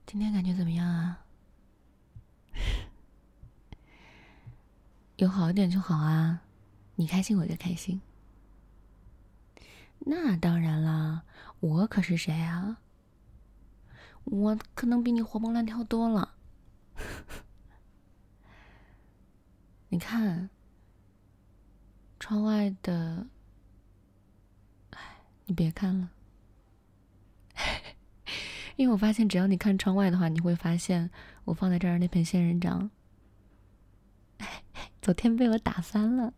今天感觉怎么样啊？有好一点就好啊，你开心我就开心。那当然啦，我可是谁啊？我可能比你活蹦乱跳多了。你看，窗外的，你别看了，因为我发现只要你看窗外的话，你会发现我放在这儿那盆仙人掌，昨天被我打翻了。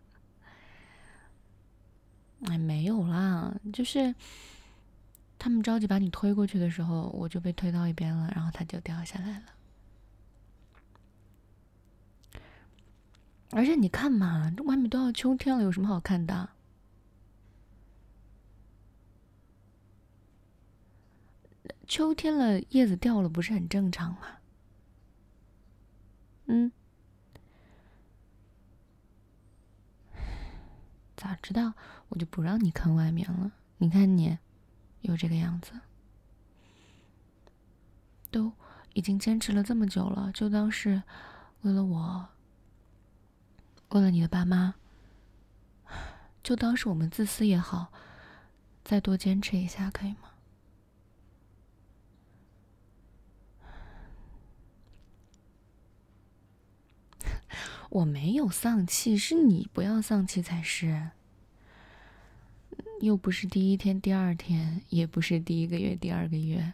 哎，没有啦，就是他们着急把你推过去的时候，我就被推到一边了，然后它就掉下来了。而且你看嘛，这外面都要秋天了，有什么好看的？秋天了，叶子掉了，不是很正常吗？早知道我就不让你看外面了。你看你，又这个样子，都已经坚持了这么久了，就当是为了我，为了你的爸妈，就当是我们自私也好，再多坚持一下，可以吗？我没有丧气，是你不要丧气才是。又不是第一天、第二天，也不是第一个月、第二个月。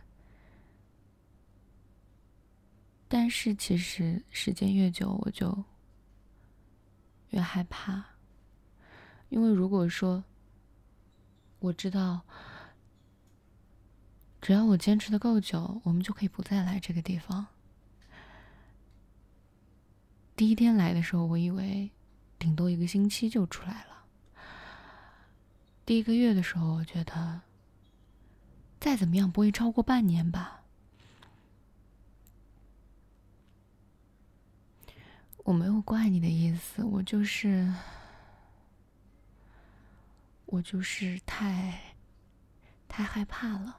但是其实时间越久，我就越害怕，因为如果说我知道，只要我坚持的够久，我们就可以不再来这个地方。第一天来的时候，我以为顶多1个星期就出来了。第1个月的时候，我觉得再怎么样不会超过半年吧。我没有怪你的意思，我就是太害怕了。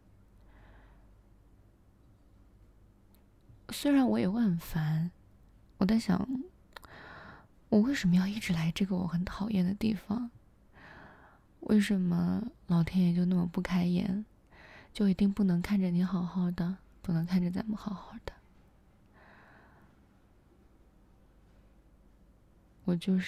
虽然我也会很烦，我在想，我为什么要一直来这个我很讨厌的地方？为什么老天爷就那么不开眼，就一定不能看着你好好的，不能看着咱们好好的？我就是，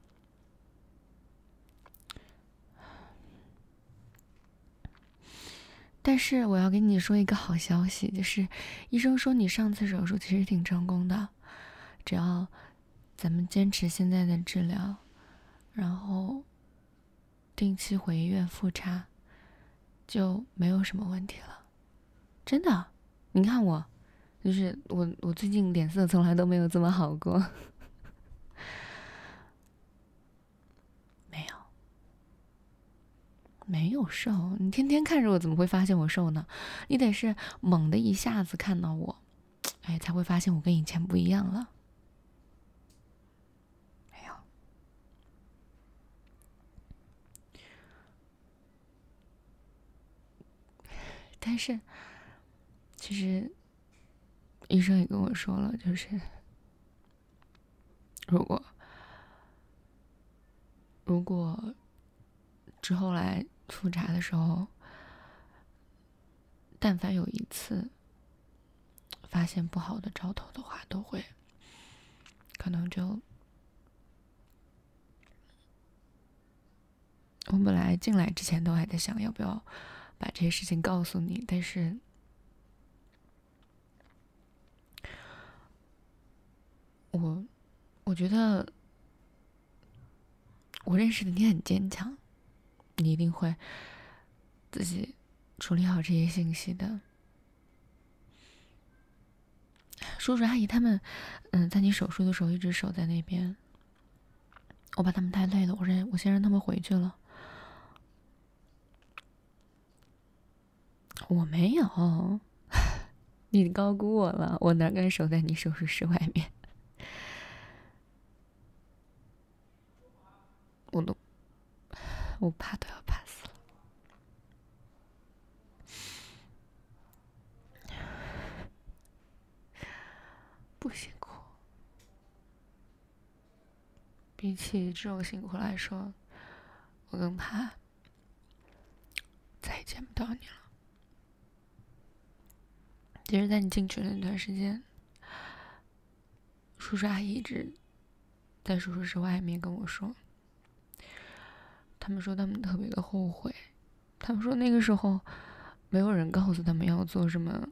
但是我要跟你说一个好消息，就是医生说你上次手术其实挺成功的，只要咱们坚持现在的治疗，然后定期回医院复查，就没有什么问题了。真的，你看我，就是我最近脸色从来都没有这么好过。没有瘦，你天天看着我，怎么会发现我瘦呢？你得是猛的一下子看到我，哎，才会发现我跟以前不一样了。没有，但是其实医生也跟我说了，就是如果之后来复查的时候，但凡有一次发现不好的兆头的话，都会可能就。我本来进来之前都还在想要不要把这些事情告诉你，但是我觉得我认识的你很坚强，你一定会自己处理好这些信息的。叔叔阿姨他们，在你手术的时候一直守在那边，我怕他们太累了，我先让他们回去了。我没有，你高估我了，我哪敢守在你手术室外面？我怕都要怕死了。 辛苦。比起这种辛苦来说，我更怕再也见不到你了。其实在你进去的那段时间，叔叔阿姨一直在手术室外面跟我说，他们说他们特别的后悔，他们说那个时候没有人告诉他们要做什么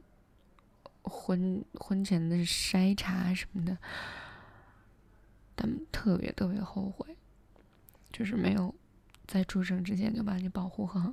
婚前的筛查什么的，他们特别特别后悔，就是没有在出生之前就把你保护好，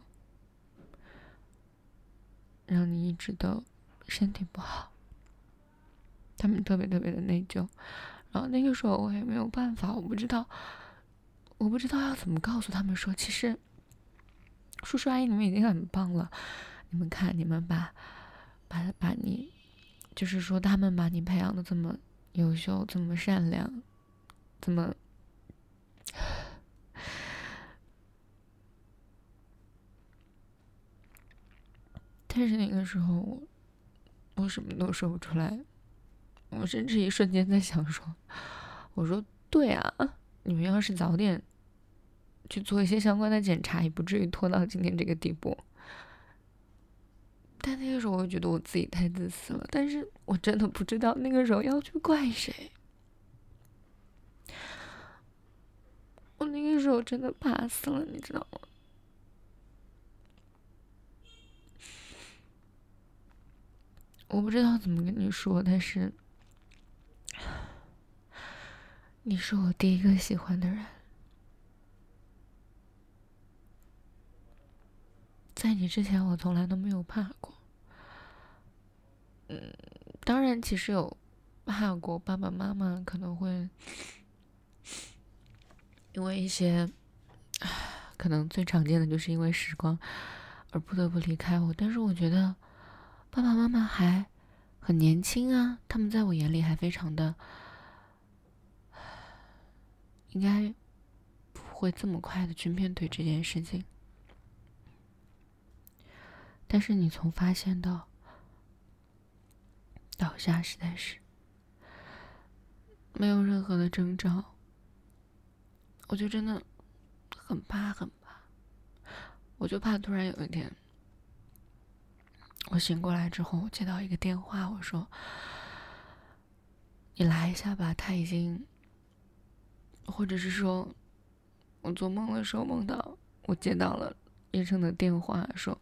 让你一直都身体不好，他们特别特别的内疚。然后那个时候我也没有办法，我不知道要怎么告诉他们说，其实叔叔阿姨你们已经很棒了，你们看你们把你，就是说他们把你培养的这么优秀，这么善良，这么但是那个时候我什么都说不出来，我甚至一瞬间在想说，我说对啊，你们要是早点去做一些相关的检查，也不至于拖到今天这个地步。但那个时候我觉得我自己太自私了，但是我真的不知道那个时候要去怪谁。我那个时候真的怕死了，你知道吗？我不知道怎么跟你说，但是你是我第一个喜欢的人，在你之前我从来都没有怕过。当然其实有怕过爸爸妈妈可能会因为一些可能最常见的就是因为时光而不得不离开我，但是我觉得爸爸妈妈还很年轻啊，他们在我眼里还非常的应该不会这么快的去面对这件事情。但是你从发现到倒下实在是没有任何的征兆，我就真的很怕很怕，我就怕突然有一天我醒过来之后，我接到一个电话，我说你来一下吧，他已经，或者是说我做梦的时候梦到我接到了医生的电话，说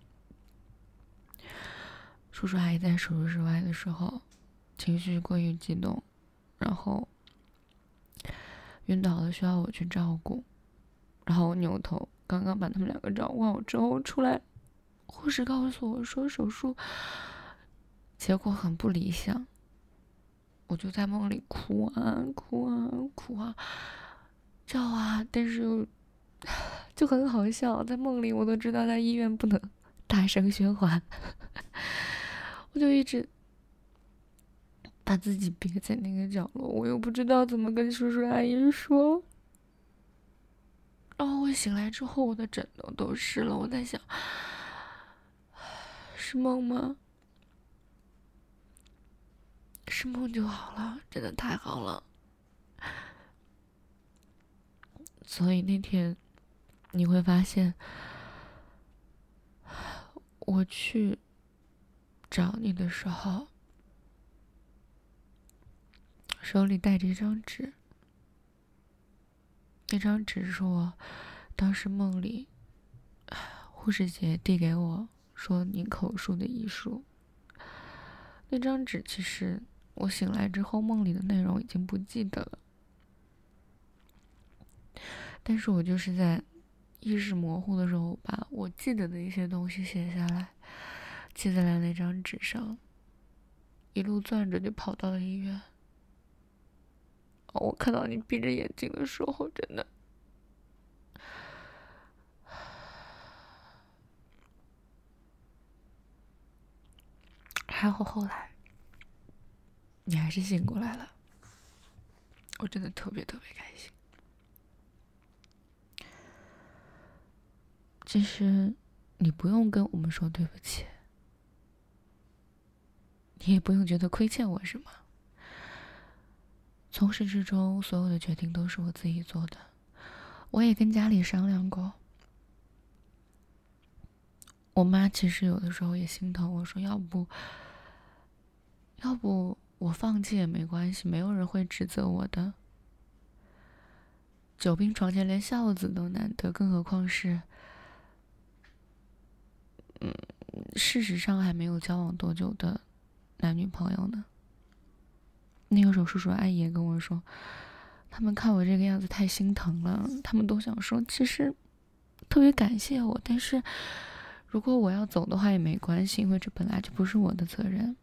叔叔阿姨在手术室外的时候情绪过于激动，然后晕倒了，需要我去照顾。然后我扭头刚刚把他们两个照顾好之后出来，护士告诉我说手术结果很不理想。我就在梦里哭啊哭啊哭啊叫啊，但是又就很好笑，在梦里我都知道在医院不能大声喧哗我就一直把自己憋在那个角落，我又不知道怎么跟叔叔阿姨说。然后我醒来之后，我的枕头都湿了，我在想，是梦吗？是梦就好了，真的太好了。所以那天你会发现，我去找你的时候，手里带着一张纸，那张纸是我当时梦里护士姐递给我说你口述的遗书。那张纸其实我醒来之后梦里的内容已经不记得了，但是我就是在意识模糊的时候把我记得的一些东西写下来，记在了那张纸上，一路攥着就跑到了医院。我看到你闭着眼睛的时候，真的还好后来你还是醒过来了，我真的特别特别开心。其实你不用跟我们说对不起，你也不用觉得亏欠我什么， 从始至终，所有的决定都是我自己做的。我也跟家里商量过，我妈其实有的时候也心疼我，说要不我放弃也没关系，没有人会指责我的。久病床前连孝子都难得，更何况是事实上还没有交往多久的男女朋友呢。那个时候叔叔阿姨也跟我说，他们看我这个样子太心疼了，他们都想说其实特别感谢我，但是如果我要走的话也没关系，因为这本来就不是我的责任。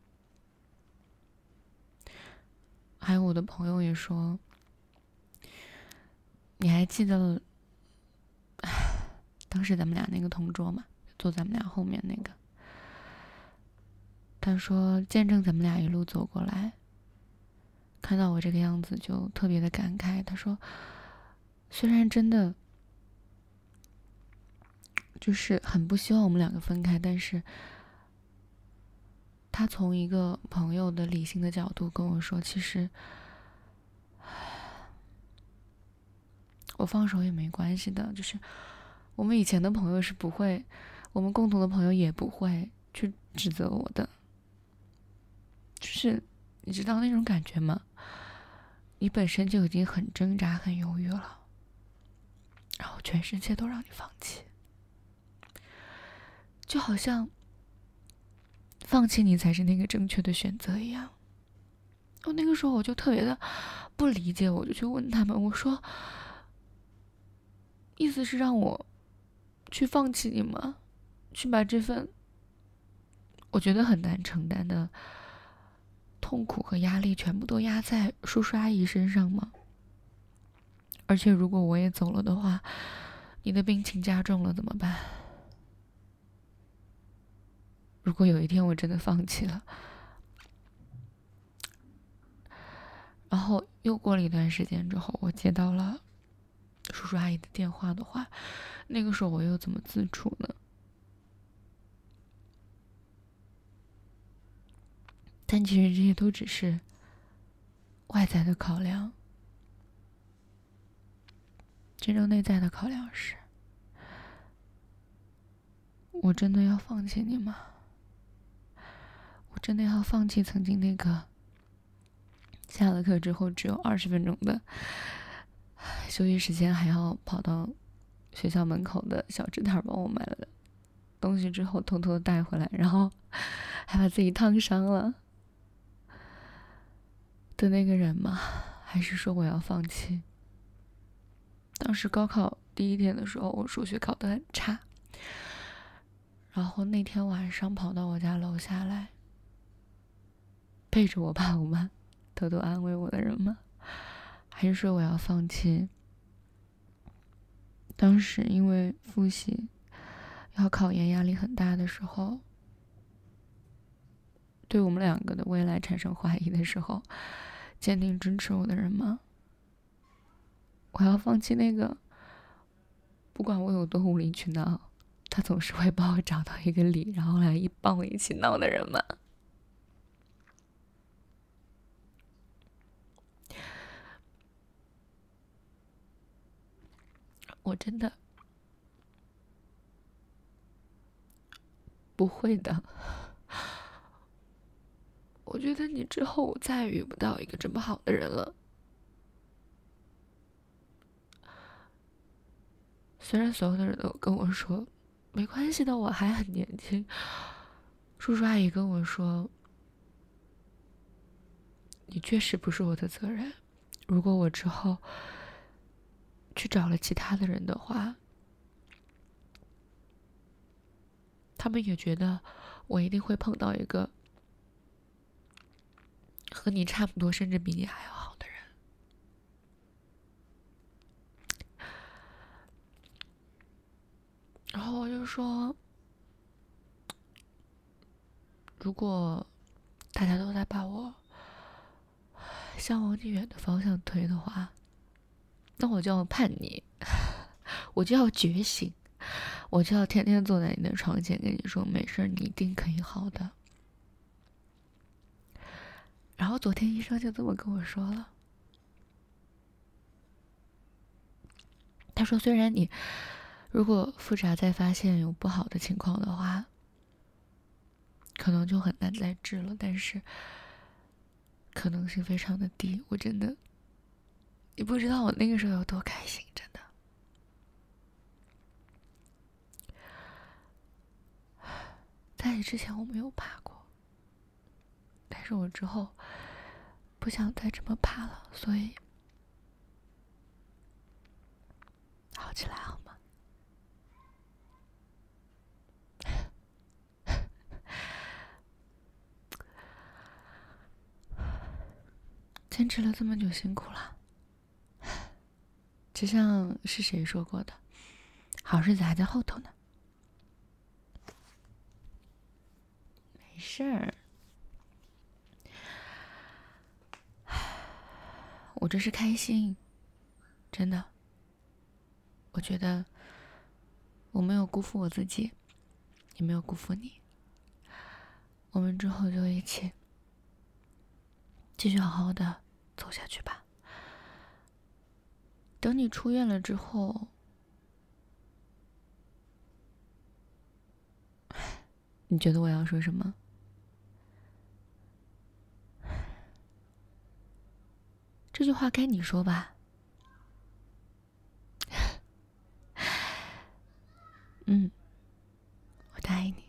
还有我的朋友也说，你还记得当时咱们俩那个同桌嘛，坐咱们俩后面那个，他说见证咱们俩一路走过来，看到我这个样子就特别的感慨。他说虽然真的就是很不希望我们两个分开，但是他从一个朋友的理性的角度跟我说，其实我放手也没关系的，就是我们以前的朋友是不会，我们共同的朋友也不会去指责我的，就是你知道那种感觉吗？你本身就已经很挣扎很犹豫了，然后全世界都让你放弃，就好像放弃你才是那个正确的选择一样。那个时候我就特别的不理解，我就去问他们，我说意思是让我去放弃你吗？去把这份我觉得很难承担的痛苦和压力全部都压在叔叔阿姨身上吗？而且如果我也走了的话，你的病情加重了怎么办？如果有一天我真的放弃了，然后又过了一段时间之后，我接到了叔叔阿姨的电话的话，那个时候我又怎么自处呢？但其实这些都只是外在的考量，真正内在的考量是，我真的要放弃你吗？我真的要放弃曾经那个下了课之后只有20分钟的休息时间，还要跑到学校门口的小吃摊帮我买了东西之后偷偷带回来，然后还把自己烫伤了的那个人吗？还是说我要放弃？当时高考第一天的时候，我数学考得很差，然后那天晚上跑到我家楼下来，背着我爸我妈偷偷安慰我的人吗？还是说我要放弃？当时因为复习要考研压力很大的时候，对我们两个的未来产生怀疑的时候，坚定支持我的人吗？我要放弃那个不管我有多无理取闹，他总是会帮我找到一个理，然后来帮我一起闹的人吗？我真的不会的。我觉得你之后我再也遇不到一个这么好的人了。虽然所有的人都跟我说没关系的，我还很年轻。叔叔阿姨跟我说，你确实不是我的责任。如果我之后去找了其他的人的话，他们也觉得我一定会碰到一个和你差不多，甚至比你还要好的人。然后我就说，如果大家都在把我向往你远的方向推的话，那我就要叛逆，我就要觉醒，我就要天天坐在你的床前跟你说没事，你一定可以好的。然后昨天医生就这么跟我说了， 他说，虽然你如果复查再发现有不好的情况的话，可能就很难再治了，但是可能性非常的低。我真的，你不知道我那个时候有多开心，真的。在你之前我没有怕过，但是我之后不想再这么怕了，所以好起来好吗？坚持了这么久，辛苦了。就像是谁说过的，好日子还在后头呢。没事儿，我这是开心，真的。我觉得我没有辜负我自己，也没有辜负你。我们之后就一起继续好好的走下去吧。等你出院了之后，你觉得我要说什么？这句话该你说吧。我答应你。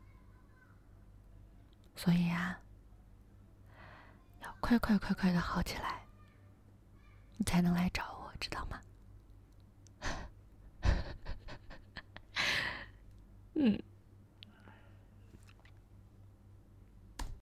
所以啊，要快的好起来，你才能来找我，知道吗？